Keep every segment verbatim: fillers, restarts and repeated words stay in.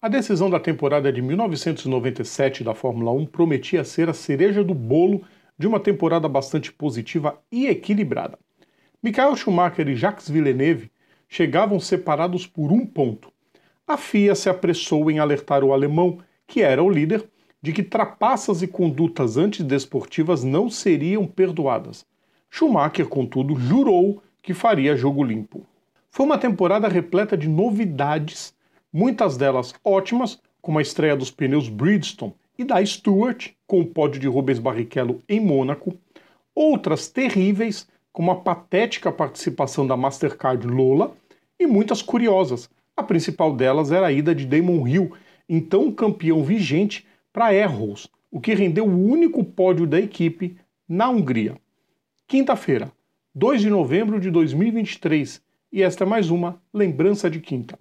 A decisão da temporada de mil novecentos e noventa e sete da Fórmula um prometia ser a cereja do bolo de uma temporada bastante positiva e equilibrada. Michael Schumacher e Jacques Villeneuve chegavam separados por um ponto. A F I A se apressou em alertar o alemão, que era o líder, de que trapaças e condutas antidesportivas não seriam perdoadas. Schumacher, contudo, jurou que faria jogo limpo. Foi uma temporada repleta de novidades, muitas delas ótimas, como a estreia dos pneus Bridgestone e da Stewart, com o pódio de Rubens Barrichello em Mônaco, outras terríveis, como a patética participação da Mastercard Lola, e muitas curiosas. A principal delas era a ida de Damon Hill, então campeão vigente, para Erros, o que rendeu o único pódio da equipe na Hungria. Quinta-feira, dois de novembro de dois mil e vinte e três, e esta é mais uma Lembrança de Quinta.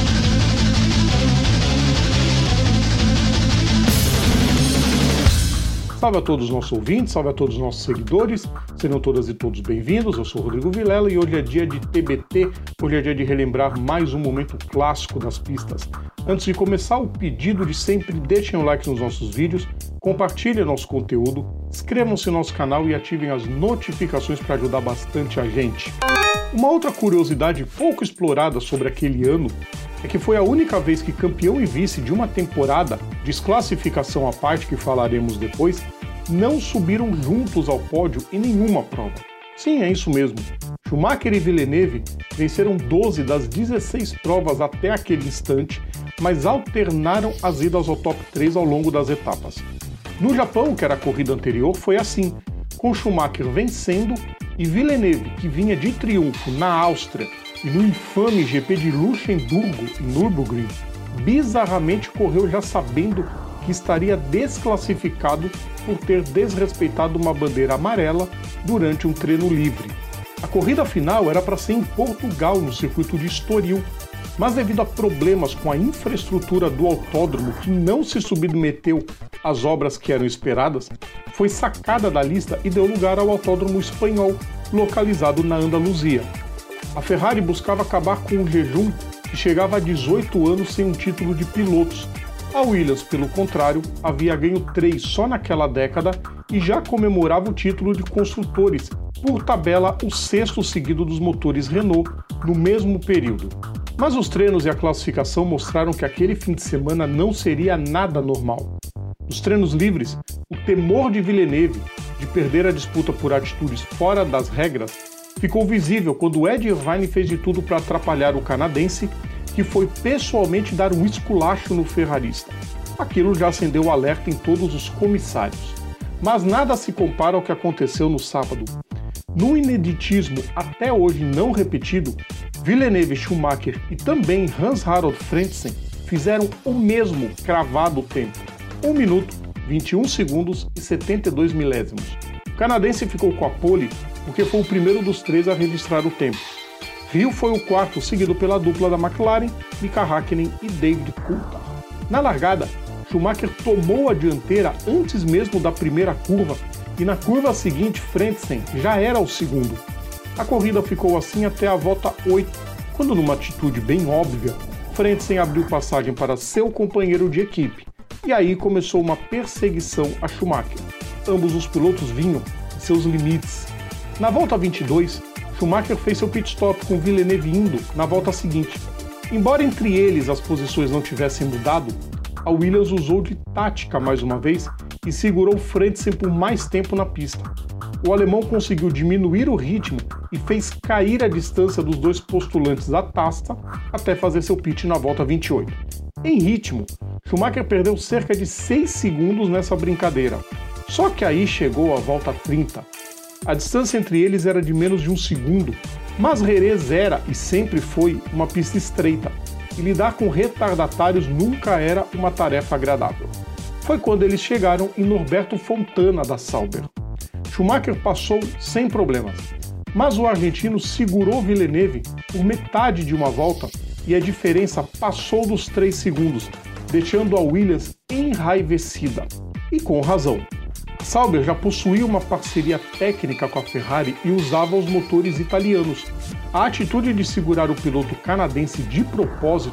Salve a todos os nossos ouvintes, salve a todos os nossos seguidores, sejam todas e todos bem-vindos. Eu sou o Rodrigo Vilela e hoje é dia de T B T, hoje é dia de relembrar mais um momento clássico das pistas. Antes de começar, o pedido de sempre, deixem o like nos nossos vídeos, compartilhem nosso conteúdo, inscrevam-se no nosso canal e ativem as notificações para ajudar bastante a gente. Uma outra curiosidade pouco explorada sobre aquele ano é que foi a única vez que campeão e vice de uma temporada, desclassificação à parte que falaremos depois, não subiram juntos ao pódio em nenhuma prova. Sim, é isso mesmo. Schumacher e Villeneuve venceram doze das dezesseis provas até aquele instante, mas alternaram as idas ao top três ao longo das etapas. No Japão, que era a corrida anterior, foi assim, com Schumacher vencendo e Villeneuve, que vinha de triunfo na Áustria e no infame G P de Luxemburgo, em Nürburgring, bizarramente correu já sabendo que estaria desclassificado por ter desrespeitado uma bandeira amarela durante um treino livre. A corrida final era para ser em Portugal, no circuito de Estoril, mas devido a problemas com a infraestrutura do autódromo que não se submeteu às obras que eram esperadas, foi sacada da lista e deu lugar ao autódromo espanhol, localizado na Andaluzia. A Ferrari buscava acabar com um jejum que chegava a dezoito anos sem um título de pilotos. A Williams, pelo contrário, havia ganho três só naquela década e já comemorava o título de construtores, por tabela o sexto seguido dos motores Renault, no mesmo período. Mas os treinos e a classificação mostraram que aquele fim de semana não seria nada normal. Nos treinos livres, o temor de Villeneuve de perder a disputa por atitudes fora das regras ficou visível quando Ed Irvine fez de tudo para atrapalhar o canadense, que foi pessoalmente dar um esculacho no ferrarista. Aquilo já acendeu o alerta em todos os comissários. Mas nada se compara ao que aconteceu no sábado. No ineditismo até hoje não repetido, Villeneuve, Schumacher e também Hans-Harald Frentzen fizeram o mesmo cravado tempo. um minuto, vinte e um segundos e setenta e dois milésimos. O canadense ficou com a pole porque foi o primeiro dos três a registrar o tempo. Hill foi o quarto, seguido pela dupla da McLaren, Mika Häkkinen e David Coulthard. Na largada, Schumacher tomou a dianteira antes mesmo da primeira curva e na curva seguinte Frentzen já era o segundo. A corrida ficou assim até a volta oito, quando numa atitude bem óbvia, Frentzen abriu passagem para seu companheiro de equipe. E aí começou uma perseguição a Schumacher. Ambos os pilotos vinham de seus limites. Na volta vinte e dois, Schumacher fez seu pit stop com Villeneuve indo na volta seguinte. Embora entre eles as posições não tivessem mudado, a Williams usou de tática mais uma vez e segurou Frentzen por mais tempo na pista. O alemão conseguiu diminuir o ritmo e fez cair a distância dos dois postulantes à taça até fazer seu pit na volta vinte e oito. Em ritmo, Schumacher perdeu cerca de seis segundos nessa brincadeira. Só que aí chegou a volta trinta. A distância entre eles era de menos de um segundo, mas Jerez era e sempre foi uma pista estreita, e lidar com retardatários nunca era uma tarefa agradável. Foi quando eles chegaram em Norberto Fontana da Sauber. Schumacher passou sem problemas, mas o argentino segurou Villeneuve por metade de uma volta e a diferença passou dos três segundos, deixando a Williams enraivecida. E com razão. A Sauber já possuía uma parceria técnica com a Ferrari e usava os motores italianos. A atitude de segurar o piloto canadense de propósito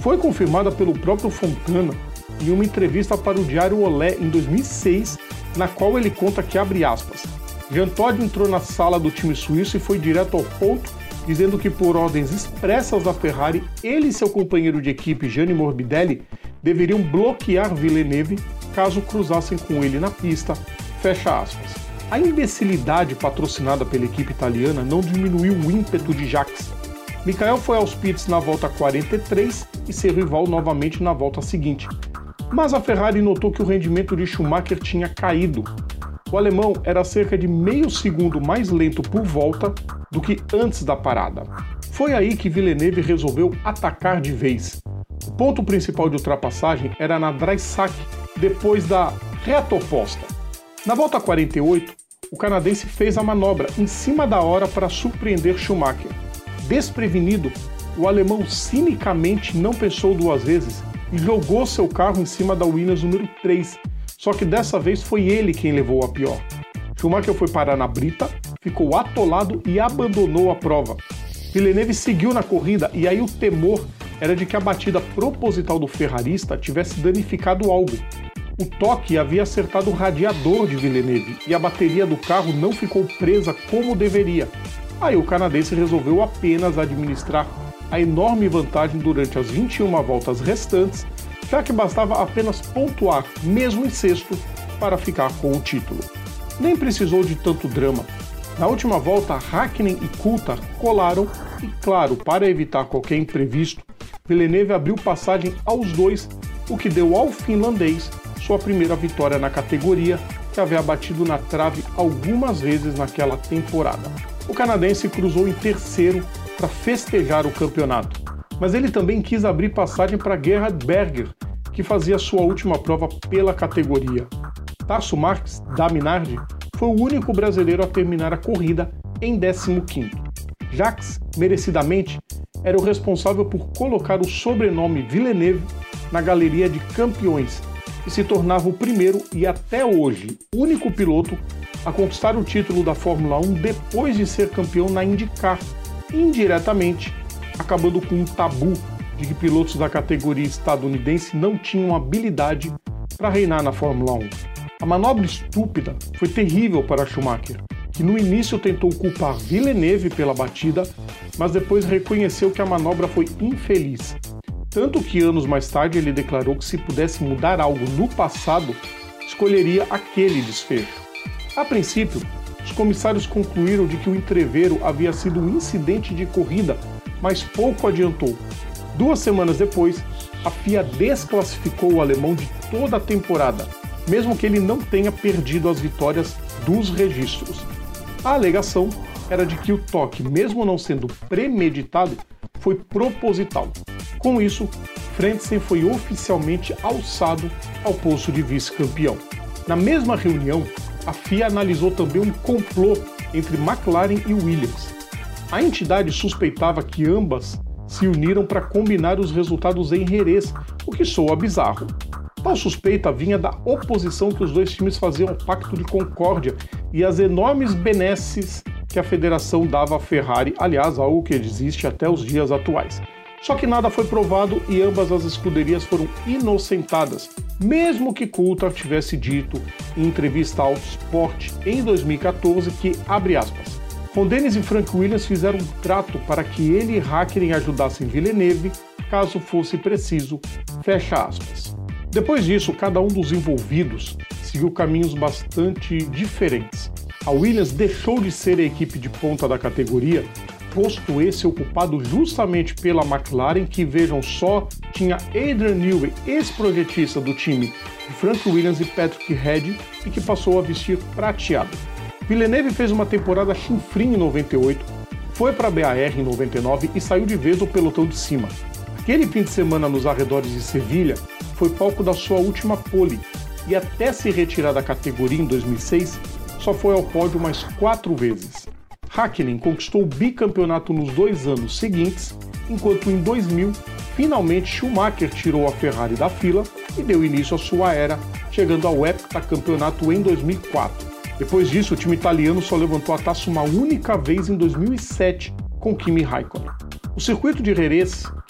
foi confirmada pelo próprio Fontana em uma entrevista para o Diário Olé em dois mil e seis, na qual ele conta que, abre aspas, Jean Todt entrou na sala do time suíço e foi direto ao ponto, dizendo que por ordens expressas da Ferrari, ele e seu companheiro de equipe, Gianni Morbidelli, deveriam bloquear Villeneuve caso cruzassem com ele na pista, fecha aspas. A imbecilidade patrocinada pela equipe italiana não diminuiu o ímpeto de Jacques. Michael foi aos pits na volta quarenta e três e seu rival novamente na volta seguinte. Mas a Ferrari notou que o rendimento de Schumacher tinha caído. O alemão era cerca de meio segundo mais lento por volta do que antes da parada. Foi aí que Villeneuve resolveu atacar de vez. O ponto principal de ultrapassagem era na dry sack, depois da reta oposta. Na volta quarenta e oito, o canadense fez a manobra em cima da hora para surpreender Schumacher. Desprevenido, o alemão cinicamente não pensou duas vezes e jogou seu carro em cima da Williams número três, só que dessa vez foi ele quem levou a pior. Schumacher foi parar na brita, ficou atolado e abandonou a prova. Villeneuve seguiu na corrida e aí o temor era de que a batida proposital do ferrarista tivesse danificado algo. O toque havia acertado o radiador de Villeneuve e a bateria do carro não ficou presa como deveria. Aí o canadense resolveu apenas administrar a enorme vantagem durante as vinte e uma voltas restantes, já que bastava apenas pontuar, mesmo em sexto, para ficar com o título. Nem precisou de tanto drama. Na última volta, Hakkinen e Coulthard colaram e, claro, para evitar qualquer imprevisto, Villeneuve abriu passagem aos dois, o que deu ao finlandês sua primeira vitória na categoria, que havia batido na trave algumas vezes naquela temporada. O canadense cruzou em terceiro para festejar o campeonato, mas ele também quis abrir passagem para Gerhard Berger, que fazia sua última prova pela categoria. Tarso Marques, da Minardi, foi o único brasileiro a terminar a corrida em décimo quinto. Jacques, merecidamente, era o responsável por colocar o sobrenome Villeneuve na galeria de campeões e se tornava o primeiro e até hoje único piloto a conquistar o título da Fórmula um depois de ser campeão na IndyCar, indiretamente acabando com um tabu de que pilotos da categoria estadunidense não tinham habilidade para reinar na Fórmula um. A manobra estúpida foi terrível para Schumacher, que no início tentou culpar Villeneuve pela batida, mas depois reconheceu que a manobra foi infeliz. Tanto que anos mais tarde ele declarou que se pudesse mudar algo no passado, escolheria aquele desfecho. A princípio, os comissários concluíram de que o entrevero havia sido um incidente de corrida, mas pouco adiantou. Duas semanas depois, a F I A desclassificou o alemão de toda a temporada, mesmo que ele não tenha perdido as vitórias dos registros. A alegação era de que o toque, mesmo não sendo premeditado, foi proposital. Com isso, Frentzen foi oficialmente alçado ao posto de vice-campeão. Na mesma reunião, a F I A analisou também um complô entre McLaren e Williams. A entidade suspeitava que ambas se uniram para combinar os resultados em Jerez, o que soa bizarro. Tal suspeita vinha da oposição que os dois times faziam ao Pacto de Concórdia e as enormes benesses que a federação dava à Ferrari, aliás, algo que existe até os dias atuais. Só que nada foi provado e ambas as escuderias foram inocentadas, mesmo que Coulthard tivesse dito em entrevista ao Sport em dois mil e quatorze que, abre aspas, Ron Dennis e Frank Williams fizeram um trato para que ele e Hakkinen ajudassem Villeneuve, caso fosse preciso, fecha aspas. Depois disso, cada um dos envolvidos seguiu caminhos bastante diferentes. A Williams deixou de ser a equipe de ponta da categoria, posto esse ocupado justamente pela McLaren, que, vejam só, tinha Adrian Newey, ex-projetista do time de Frank Williams e Patrick Head, e que passou a vestir prateado. Villeneuve fez uma temporada chinfrim em noventa e oito, foi para a B A R em noventa e nove e saiu de vez do pelotão de cima. Aquele fim de semana nos arredores de Sevilha foi palco da sua última pole, e até se retirar da categoria em dois mil e seis, só foi ao pódio mais quatro vezes. Hakkinen conquistou o bicampeonato nos dois anos seguintes, enquanto em dois mil, finalmente Schumacher tirou a Ferrari da fila e deu início à sua era, chegando ao heptacampeonato em dois mil e quatro. Depois disso, o time italiano só levantou a taça uma única vez em dois mil e sete, com Kimi Raikkonen. O circuito de Jerez,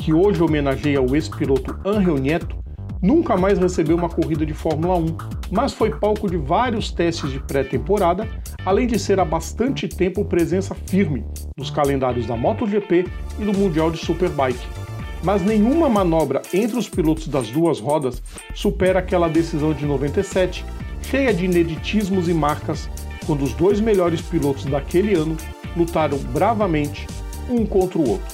que hoje homenageia o ex-piloto Ángel Nieto, nunca mais recebeu uma corrida de Fórmula um, mas foi palco de vários testes de pré-temporada, além de ser há bastante tempo presença firme nos calendários da MotoGP e do Mundial de Superbike. Mas nenhuma manobra entre os pilotos das duas rodas supera aquela decisão de noventa e sete, cheia de ineditismos e marcas, quando os dois melhores pilotos daquele ano lutaram bravamente um contra o outro.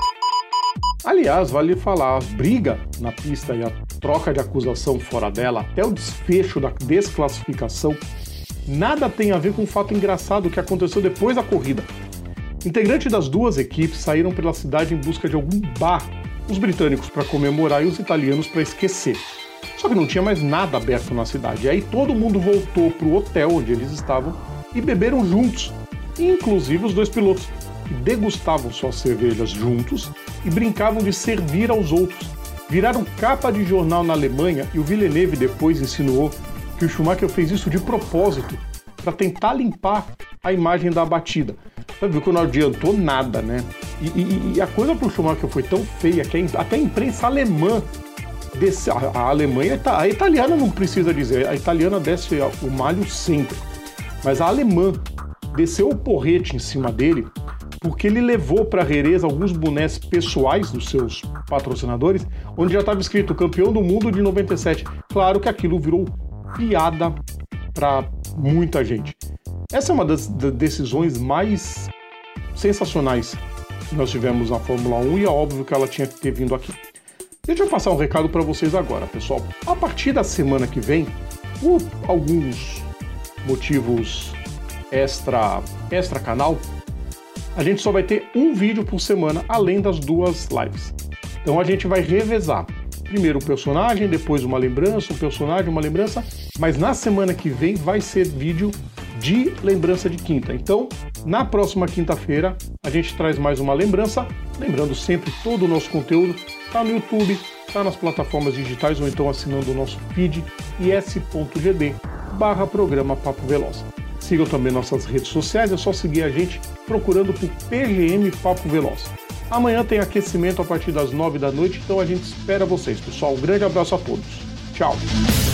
Aliás, vale falar, a briga na pista e a troca de acusação fora dela, até o desfecho da desclassificação, nada tem a ver com um fato engraçado que aconteceu depois da corrida. Integrantes das duas equipes saíram pela cidade em busca de algum bar, os britânicos para comemorar e os italianos para esquecer. Só que não tinha mais nada aberto na cidade. E aí todo mundo voltou para o hotel onde eles estavam e beberam juntos, inclusive os dois pilotos, que degustavam suas cervejas juntos e brincavam de servir aos outros. Viraram capa de jornal na Alemanha e o Villeneuve depois insinuou que o Schumacher fez isso de propósito, para tentar limpar a imagem da batida. Você viu que não adiantou nada, né? E, e, e a coisa pro Schumacher foi tão feia que até a imprensa alemã, desse, a, a Alemanha, a italiana não precisa dizer, a italiana desce o malho sempre, mas a alemã desceu o porrete em cima dele porque ele levou para Jerez alguns bonés pessoais dos seus patrocinadores, onde já estava escrito campeão do mundo de noventa e sete. Claro que aquilo virou piada para muita gente. Essa é uma das decisões mais sensacionais que nós tivemos na Fórmula um e é óbvio que ela tinha que ter vindo aqui. Deixa eu passar um recado para vocês agora, pessoal. A partir da semana que vem, por alguns motivos extra, extra canal, a gente só vai ter um vídeo por semana, além das duas lives. Então a gente vai revezar. Primeiro um personagem, depois uma lembrança, um personagem, uma lembrança, mas na semana que vem vai ser vídeo de lembrança de quinta. Então, na próxima quinta-feira, a gente traz mais uma lembrança, lembrando sempre todo o nosso conteúdo está no YouTube, está nas plataformas digitais ou então assinando o nosso feed is.gd barra programa Papo Veloz. Sigam também nossas redes sociais, é só seguir a gente procurando por P G M Papo Veloz. Amanhã tem aquecimento a partir das nove da noite, então a gente espera vocês, pessoal. Um grande abraço a todos. Tchau!